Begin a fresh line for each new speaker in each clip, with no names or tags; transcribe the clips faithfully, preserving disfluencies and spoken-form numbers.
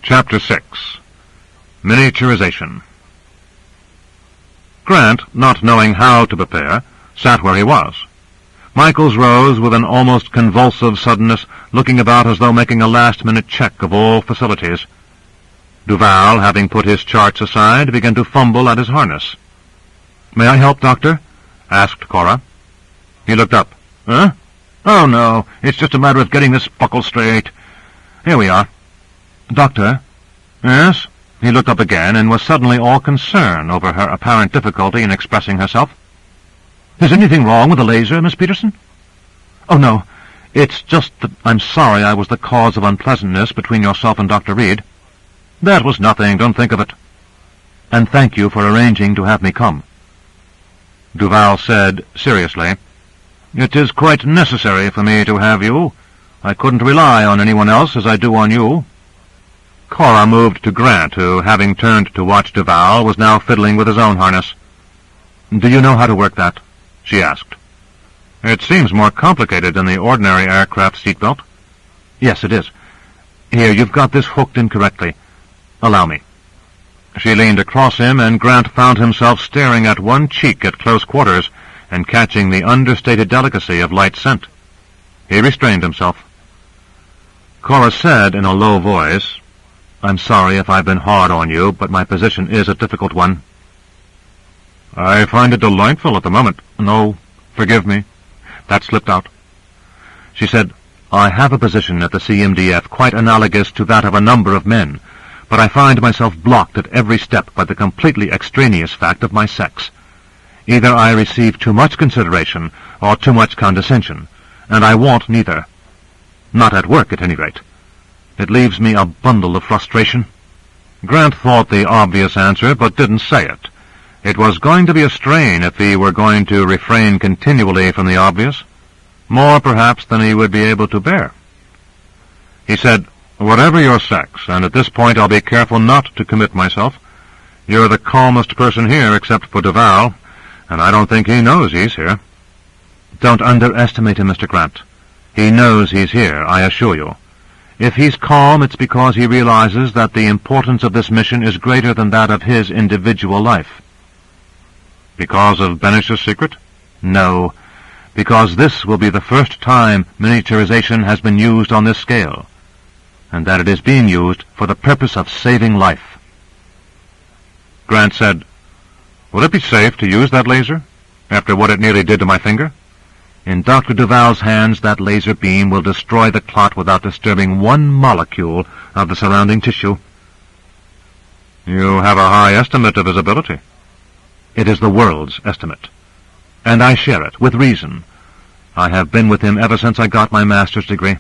Chapter six. Miniaturization. Grant, not knowing how to prepare, sat where he was. Michaels rose with an almost convulsive suddenness, looking about as though making a last-minute check of all facilities. Duval, having put his charts aside, began to fumble at his harness. "May I help, Doctor?" asked Cora. He looked up. "Huh? Oh, no, it's just a matter of getting this buckle straight. Here we are." "Doctor?" "Yes?" He looked up again, and was suddenly all concern over her apparent difficulty in expressing herself. "Is anything wrong with the laser, Miss Peterson?" "Oh, no. It's just that I'm sorry I was the cause of unpleasantness between yourself and Doctor Reed." "That was nothing. Don't think of it." "And thank you for arranging to have me come." Duval said, seriously, "It is quite necessary for me to have you. I couldn't rely on anyone else as I do on you." Cora moved to Grant, who, having turned to watch Duval, was now fiddling with his own harness. "Do you know how to work that?" she asked. "It seems more complicated than the ordinary aircraft seatbelt." "Yes, it is. Here, you've got this hooked incorrectly. Allow me." She leaned across him, and Grant found himself staring at one cheek at close quarters and catching the understated delicacy of light scent. He restrained himself. Cora said in a low voice, "I'm sorry if I've been hard on you, but my position is a difficult one." "I find it delightful at the moment. No, forgive me. That slipped out." She said, "I have a position at the C M D F quite analogous to that of a number of men, but I find myself blocked at every step by the completely extraneous fact of my sex. Either I receive too much consideration or too much condescension, and I want neither. Not at work, at any rate. It leaves me a bundle of frustration." Grant thought the obvious answer, but didn't say it. It was going to be a strain if he were going to refrain continually from the obvious, more perhaps than he would be able to bear. He said, "Whatever your sex, and at this point I'll be careful not to commit myself, you're the calmest person here except for Duval, and I don't think he knows he's here." "Don't underestimate him, Mister Grant. He knows he's here, I assure you. If he's calm, it's because he realizes that the importance of this mission is greater than that of his individual life." "Because of Benish's secret?" "No, because this will be the first time miniaturization has been used on this scale, and that it is being used for the purpose of saving life." Grant said, "Would it be safe to use that laser, after what it nearly did to my finger?" "In Doctor Duval's hands, that laser beam will destroy the clot without disturbing one molecule of the surrounding tissue." "You have a high estimate of his ability." "It is the world's estimate, and I share it, with reason. I have been with him ever since I got my master's degree."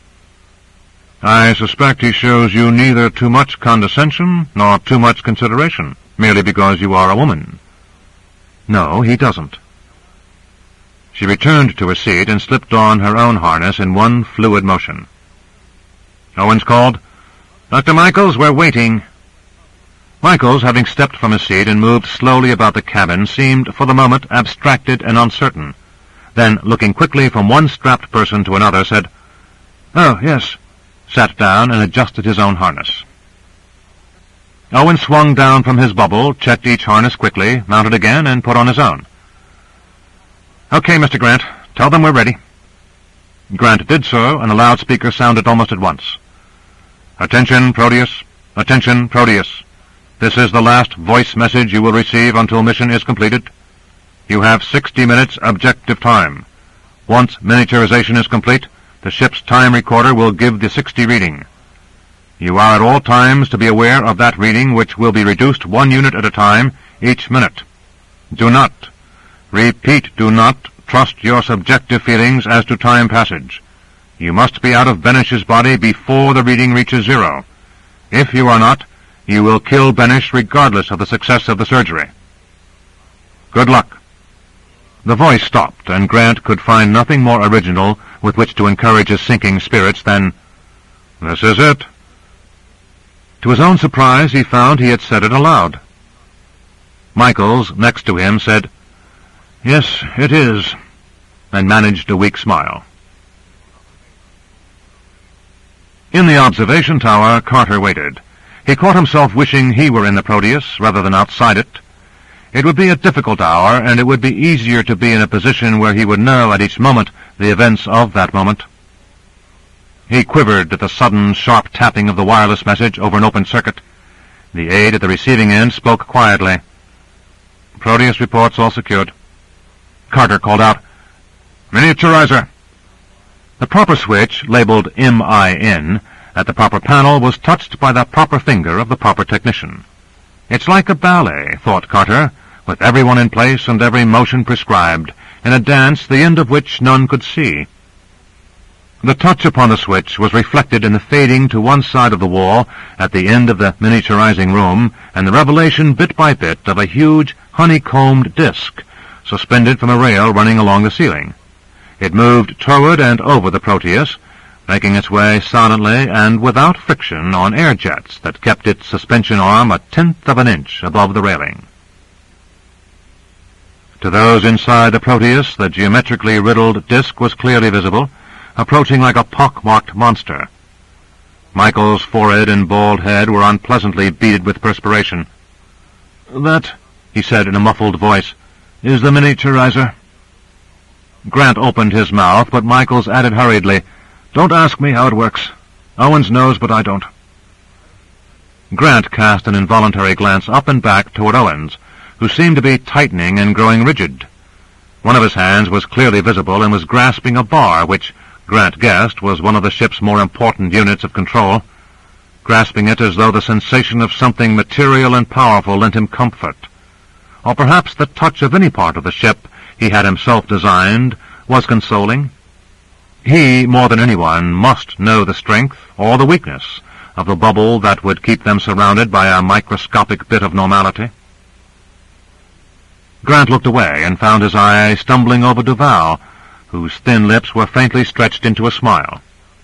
"I suspect he shows you neither too much condescension nor too much consideration, merely because you are a woman." "No, he doesn't." She returned to her seat and slipped on her own harness in one fluid motion. Owens called, "Doctor Michaels, we're waiting." Michaels, having stepped from his seat and moved slowly about the cabin, seemed for the moment abstracted and uncertain. Then, looking quickly from one strapped person to another, said, "Oh, yes," sat down and adjusted his own harness. Owen swung down from his bubble, checked each harness quickly, mounted again, and put on his own. "Okay, Mister Grant, tell them we're ready." Grant did so, and a loudspeaker sounded almost at once. "Attention, Proteus. Attention, Proteus. This is the last voice message you will receive until mission is completed. You have sixty minutes objective time. Once miniaturization is complete, the ship's time recorder will give the sixty reading. You are at all times to be aware of that reading, which will be reduced one unit at a time each minute. Do not, repeat, do not trust your subjective feelings as to time passage. You must be out of Benish's body before the reading reaches zero. If you are not, you will kill Benish regardless of the success of the surgery. Good luck." The voice stopped, and Grant could find nothing more original with which to encourage his sinking spirits than, "This is it." To his own surprise, he found he had said it aloud. Michaels, next to him, said, "Yes, it is," and managed a weak smile. In the observation tower, Carter waited. He caught himself wishing he were in the Proteus rather than outside it. It would be a difficult hour, and it would be easier to be in a position where he would know at each moment the events of that moment. He quivered at the sudden, sharp tapping of the wireless message over an open circuit. The aide at the receiving end spoke quietly. "Proteus reports all secured." Carter called out, "Miniaturizer!" The proper switch, labeled M I N, at the proper panel was touched by the proper finger of the proper technician. "It's like a ballet," thought Carter, with everyone in place and every motion prescribed, in a dance the end of which none could see. The touch upon the switch was reflected in the fading to one side of the wall at the end of the miniaturizing room, and the revelation bit by bit of a huge honeycombed disc suspended from a rail running along the ceiling. It moved toward and over the Proteus, making its way silently and without friction on air jets that kept its suspension arm a tenth of an inch above the railing. To those inside the Proteus, the geometrically riddled disc was clearly visible, approaching like a pock-marked monster. Michael's forehead and bald head were unpleasantly beaded with perspiration. "That," he said in a muffled voice, "is the miniaturizer." Grant opened his mouth, but Michaels added hurriedly, "Don't ask me how it works. Owens knows, but I don't." Grant cast an involuntary glance up and back toward Owens, who seemed to be tightening and growing rigid. One of his hands was clearly visible and was grasping a bar, which, Grant guessed, was one of the ship's more important units of control, grasping it as though the sensation of something material and powerful lent him comfort. Or perhaps the touch of any part of the ship he had himself designed was consoling. He, more than anyone, must know the strength or the weakness of the bubble that would keep them surrounded by a microscopic bit of normality. Grant looked away and found his eye stumbling over Duval, whose thin lips were faintly stretched into a smile.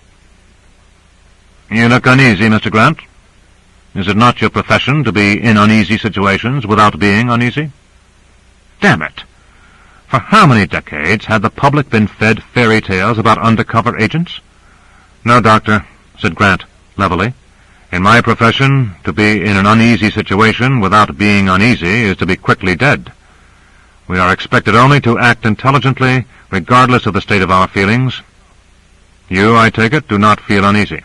"You look uneasy, Mister Grant. Is it not your profession to be in uneasy situations without being uneasy?" Damn it! For how many decades had the public been fed fairy tales about undercover agents? "No, Doctor," said Grant, levelly. "In my profession, to be in an uneasy situation without being uneasy is to be quickly dead. We are expected only to act intelligently, regardless of the state of our feelings. You, I take it, do not feel uneasy."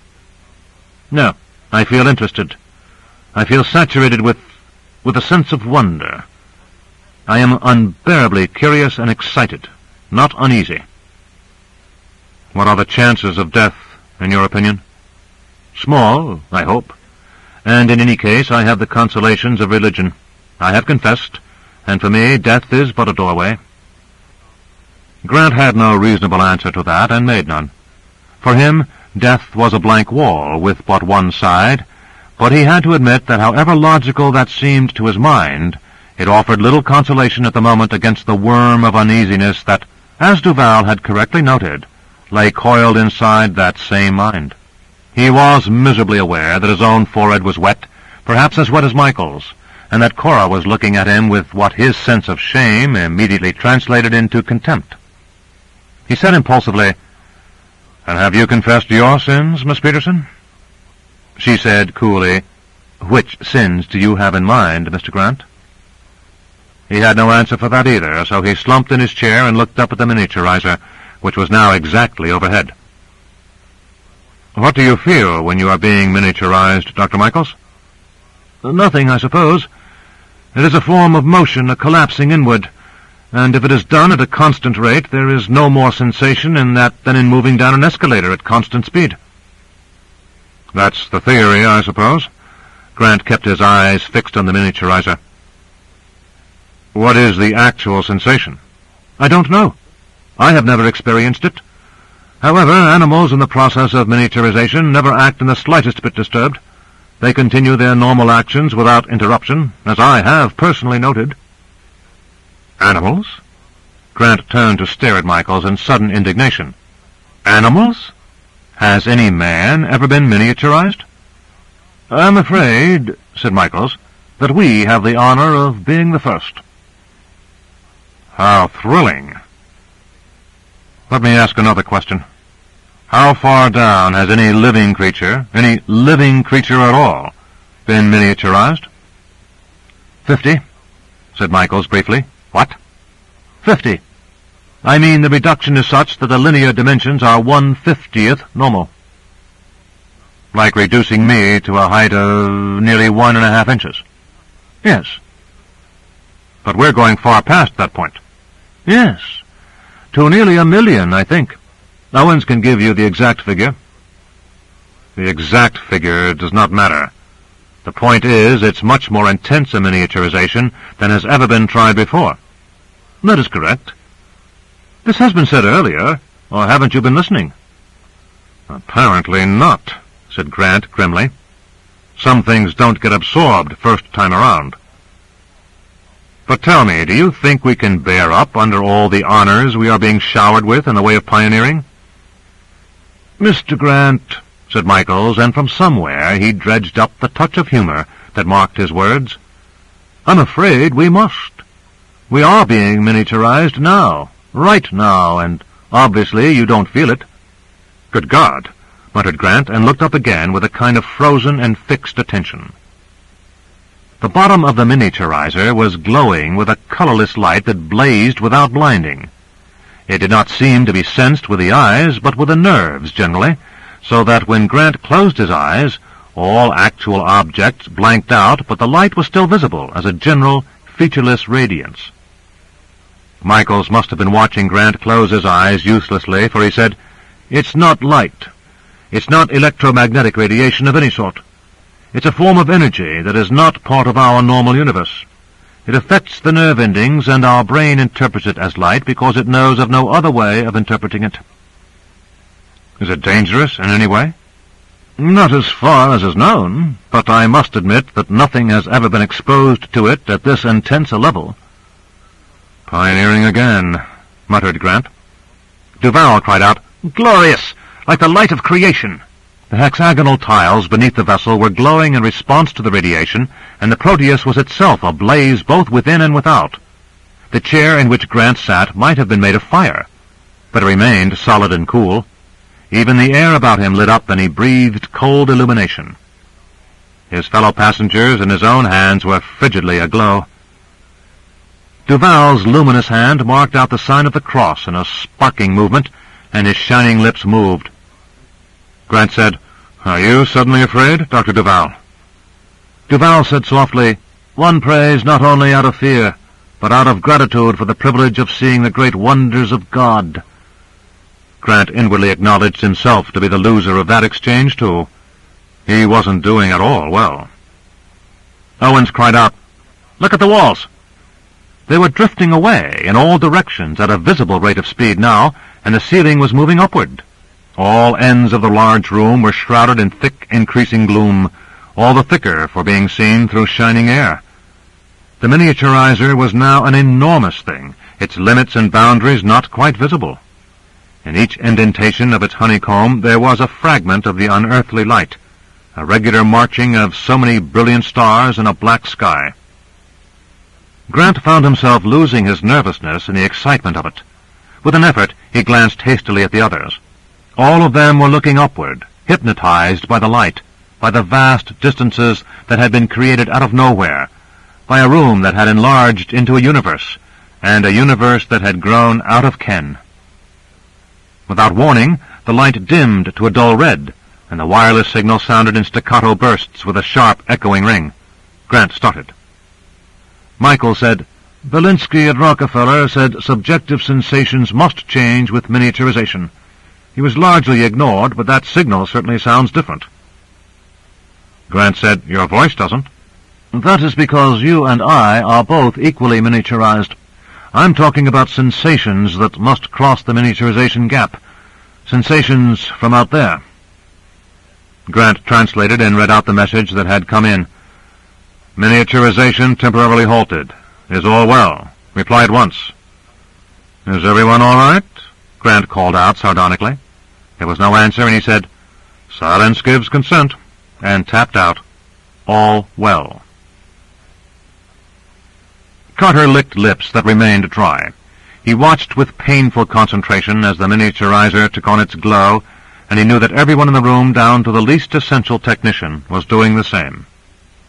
"No, I feel interested. I feel saturated with, with a sense of wonder. I am unbearably curious and excited, not uneasy." "What are the chances of death, in your opinion?" "Small, I hope. And in any case I have the consolations of religion. I have confessed, and for me death is but a doorway." Grant had no reasonable answer to that, and made none. For him, death was a blank wall with but one side, but he had to admit that however logical that seemed to his mind, it offered little consolation at the moment against the worm of uneasiness that, as Duval had correctly noted, lay coiled inside that same mind. He was miserably aware that his own forehead was wet, perhaps as wet as Michael's, and that Cora was looking at him with what his sense of shame immediately translated into contempt. He said impulsively, "And have you confessed your sins, Miss Peterson?" She said coolly, "Which sins do you have in mind, Mister Grant?" He had no answer for that either, so he slumped in his chair and looked up at the miniaturizer, which was now exactly overhead. "What do you feel when you are being miniaturized, Doctor Michaels?" "Nothing, I suppose. It is a form of motion, a collapsing inward, and if it is done at a constant rate, there is no more sensation in that than in moving down an escalator at constant speed." "That's the theory, I suppose." Grant kept his eyes fixed on the miniaturizer. "What is the actual sensation?" "I don't know. I have never experienced it. However, animals in the process of miniaturization never act in the slightest bit disturbed. They continue their normal actions without interruption, as I have personally noted." "Animals?" Grant turned to stare at Michaels in sudden indignation. "Animals? Has any man ever been miniaturized?" "I'm afraid," said Michaels, "that we have the honor of being the first." "How thrilling. Let me ask another question. How far down has any living creature, any living creature at all, Been miniaturized? Fifty, said Michaels briefly. What? Fifty. I mean the reduction is such that the linear dimensions are one-fiftieth normal. Like reducing me to a height of nearly one and a half inches. Yes. But we're going far past that point. Yes. To nearly a million, I think. Owens can give you the exact figure. The exact figure does not matter. The point is, it's much more intense a miniaturization than has ever been tried before. That is correct. This has been said earlier, or haven't you been listening? Apparently not, said Grant grimly. Some things don't get absorbed first time around. But tell me, do you think we can bear up under all the honors we are being showered with in the way of pioneering? Mister Grant, said Michaels, and from somewhere he dredged up the touch of humor that marked his words, I'm afraid we must. We are being miniaturized now, right now, and obviously you don't feel it. Good God, muttered Grant, and looked up again with a kind of frozen and fixed attention. The bottom of the miniaturizer was glowing with a colorless light that blazed without blinding. It did not seem to be sensed with the eyes, but with the nerves generally, so that when Grant closed his eyes, all actual objects blanked out, but the light was still visible as a general, featureless radiance. Michaels must have been watching Grant close his eyes uselessly, for he said, It's not light. It's not electromagnetic radiation of any sort. It's a form of energy that is not part of our normal universe. It affects the nerve endings, and our brain interprets it as light because it knows of no other way of interpreting it. Is it dangerous in any way? Not as far as is known, but I must admit that nothing has ever been exposed to it at this intense a level. Pioneering again, muttered Grant. Duval cried out, Glorious! Like the light of creation! The hexagonal tiles beneath the vessel were glowing in response to the radiation, and the Proteus was itself ablaze both within and without. The chair in which Grant sat might have been made of fire, but it remained solid and cool. Even the air about him lit up, and he breathed cold illumination. His fellow passengers and his own hands were frigidly aglow. Duval's luminous hand marked out the sign of the cross in a sparking movement, and his shining lips moved. Grant said, Are you suddenly afraid, Doctor Duval? Duval said softly, One prays not only out of fear, but out of gratitude for the privilege of seeing the great wonders of God. Grant inwardly acknowledged himself to be the loser of that exchange, too. He wasn't doing at all well. Owens cried out, Look at the walls! They were drifting away in all directions at a visible rate of speed now, and the ceiling was moving upward. All ends of the large room were shrouded in thick, increasing gloom, all the thicker for being seen through shining air. The miniaturizer was now an enormous thing, its limits and boundaries not quite visible. In each indentation of its honeycomb there was a fragment of the unearthly light, a regular marching of so many brilliant stars in a black sky. Grant found himself losing his nervousness in the excitement of it. With an effort, he glanced hastily at the others. All of them were looking upward, hypnotized by the light, by the vast distances that had been created out of nowhere, by a room that had enlarged into a universe, and a universe that had grown out of ken. Without warning, the light dimmed to a dull red, and the wireless signal sounded in staccato bursts with a sharp, echoing ring. Grant started. Michael said, Velinsky at Rockefeller said subjective sensations must change with miniaturization. He was largely ignored, but that signal certainly sounds different. Grant said, Your voice doesn't. That is because you and I are both equally miniaturized. I'm talking about sensations that must cross the miniaturization gap. Sensations from out there. Grant translated and read out the message that had come in. Miniaturization temporarily halted. Is all well. Reply at once. Is everyone all right? Grant called out sardonically. There was no answer, and he said, Silence gives consent, and tapped out, All well. Carter licked lips that remained dry. He watched with painful concentration as the miniaturizer took on its glow, and he knew that everyone in the room, down to the least essential technician, was doing the same.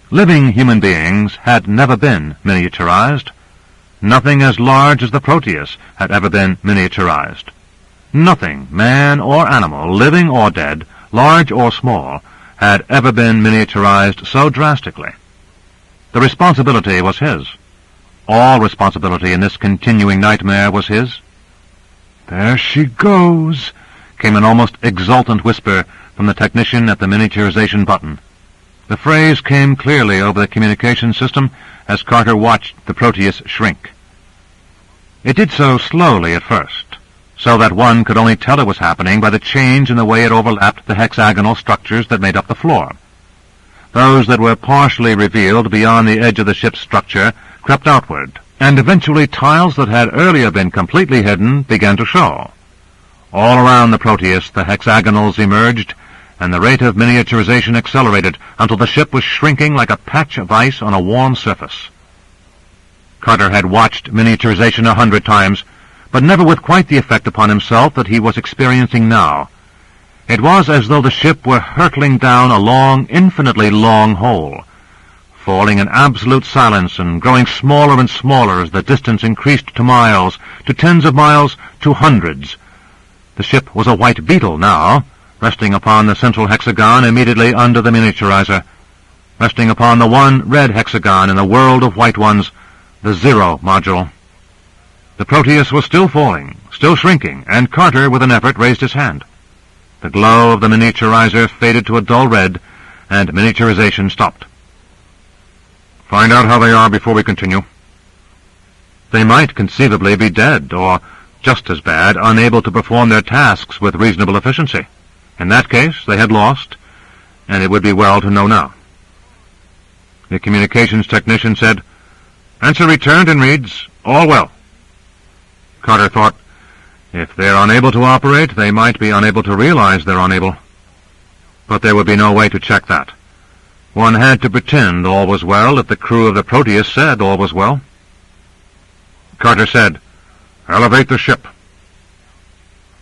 Living human beings had never been miniaturized. Nothing as large as the Proteus had ever been miniaturized. Nothing, man or animal, living or dead, large or small, had ever been miniaturized so drastically. The responsibility was his. All responsibility in this continuing nightmare was his. "There she goes," came an almost exultant whisper from the technician at the miniaturization button. The phrase came clearly over the communication system as Carter watched the Proteus shrink. It did so slowly at first, so that one could only tell it was happening by the change in the way it overlapped the hexagonal structures that made up the floor. Those that were partially revealed beyond the edge of the ship's structure crept outward, and eventually tiles that had earlier been completely hidden began to show. All around the Proteus the hexagonals emerged, and the rate of miniaturization accelerated until the ship was shrinking like a patch of ice on a warm surface. Carter had watched miniaturization a hundred times, but never with quite the effect upon himself that he was experiencing now. It was as though the ship were hurtling down a long, infinitely long hole, falling in absolute silence and growing smaller and smaller as the distance increased to miles, to tens of miles, to hundreds. The ship was a white beetle now, resting upon the central hexagon immediately under the miniaturizer, resting upon the one red hexagon in the world of white ones, the Zero module. The Proteus was still falling, still shrinking, and Carter, with an effort, raised his hand. The glow of the miniaturizer faded to a dull red, and miniaturization stopped. "Find out how they are before we continue." They might conceivably be dead, or, just as bad, unable to perform their tasks with reasonable efficiency. In that case, they had lost, and it would be well to know now. The communications technician said, "Answer returned and reads, all well." Carter thought, if they're unable to operate, they might be unable to realize they're unable. But there would be no way to check that. One had to pretend all was well if the crew of the Proteus said all was well. Carter said, "Elevate the ship."